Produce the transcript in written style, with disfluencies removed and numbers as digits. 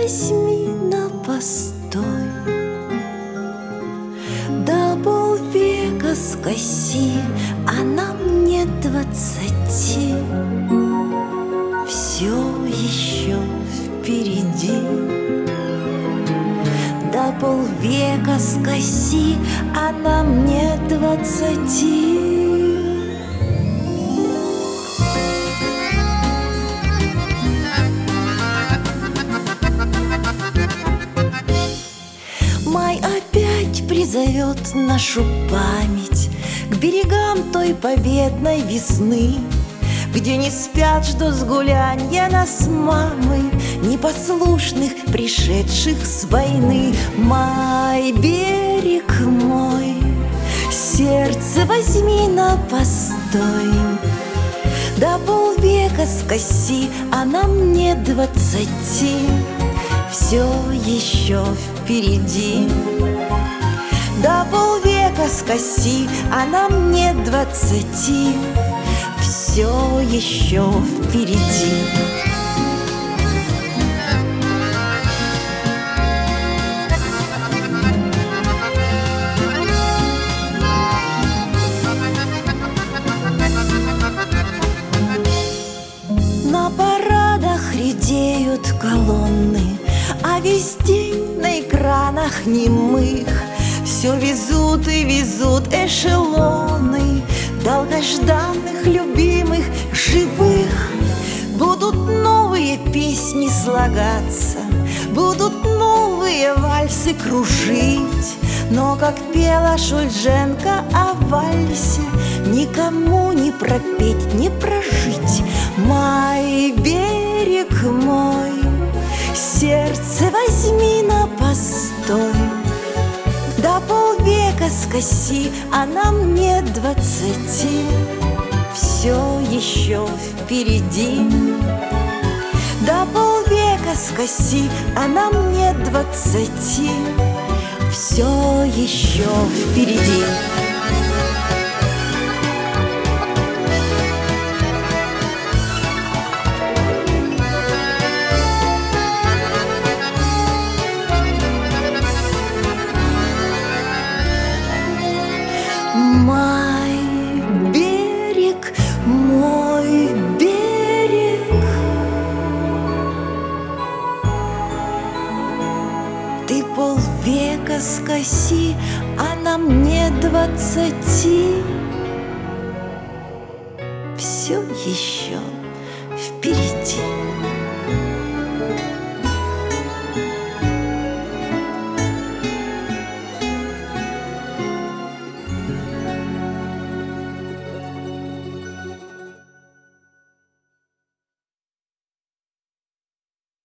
возьми на постой, до полвека скоси, а нам нет 20. Все еще впереди. До полвека скоси, а нам нет 20. Май опять призовет нашу память к берегам той победной весны, где не спят, ждут с гулянья нас с мамой, непослушных, пришедших с войны. Май, берег мой, сердце возьми на постой, до полвека скоси, а нам нет 20. Все еще впереди. До полвека скоси, а нам нет 20. Все еще впереди. На парадах редеют колонны, а весь день на экранах немых все везут и везут эшелоны долгожданных, любимых, живых. Будут новые песни слагаться, будут новые вальсы кружить, но, как пела Шульженко о вальсе, никому не пропеть, не прожить. Май, берег мой, сердце возьми на постой, до полвека скоси, а нам нет 20. Все еще впереди. До полвека скоси, а нам нет 20. Все еще впереди. Май, берег, мой берег, ты полвека скоси, а нам нет 20. Все еще впереди.